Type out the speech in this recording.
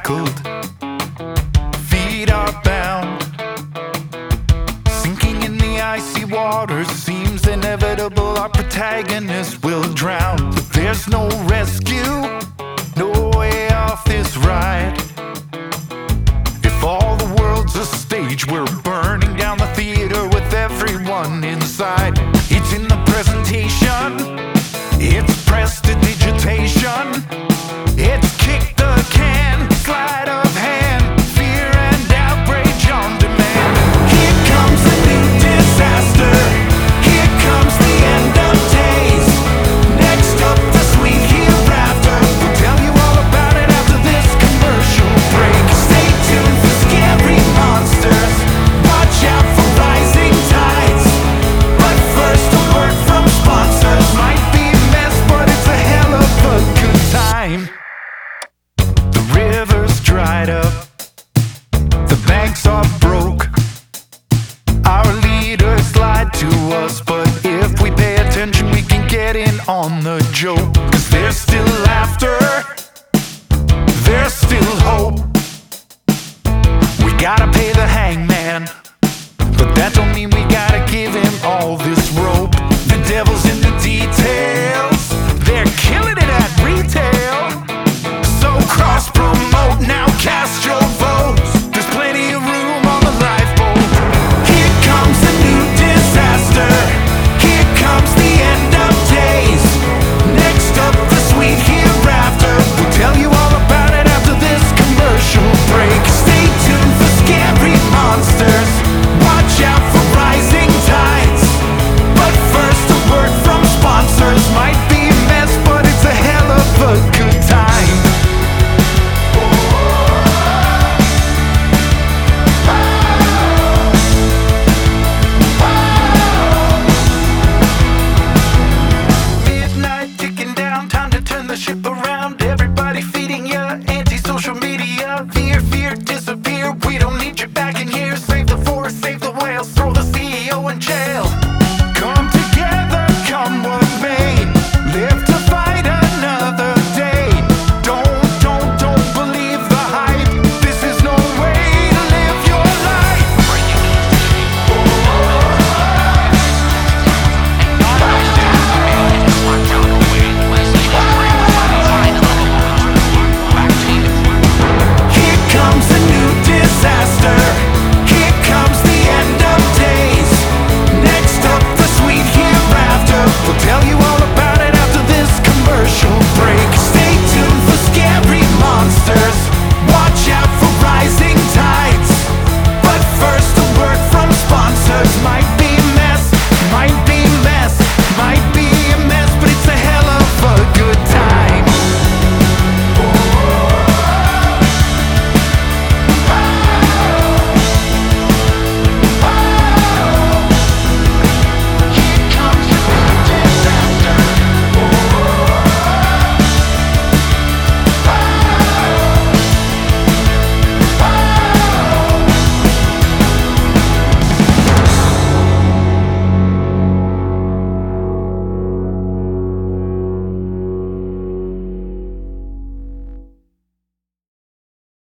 shackled, feet are bound, sinking in the icy waters. Seems inevitable our protagonist will drown. But there's no rescue, no way off this ride. If all the world's a stage, we're burning down the theater with everyone inside. It's in the presentation, it's prestidigitation, it's kick the can, sleight of hand, fear and outrage on demand. Here comes a new disaster, here comes the end of days. Next up, the sweet hereafter. We'll tell you all about it after this commercial break. Stay tuned for scary monsters, watch out for rising tides. But first, a word from sponsors. Might be a mess, but it's a hell of a good time. The river's dried up, the banks are broke. Our leaders lied to us, but if we pay attention, we can get in on the joke. 'Cause there's still laughter, there's still hope. We gotta pay the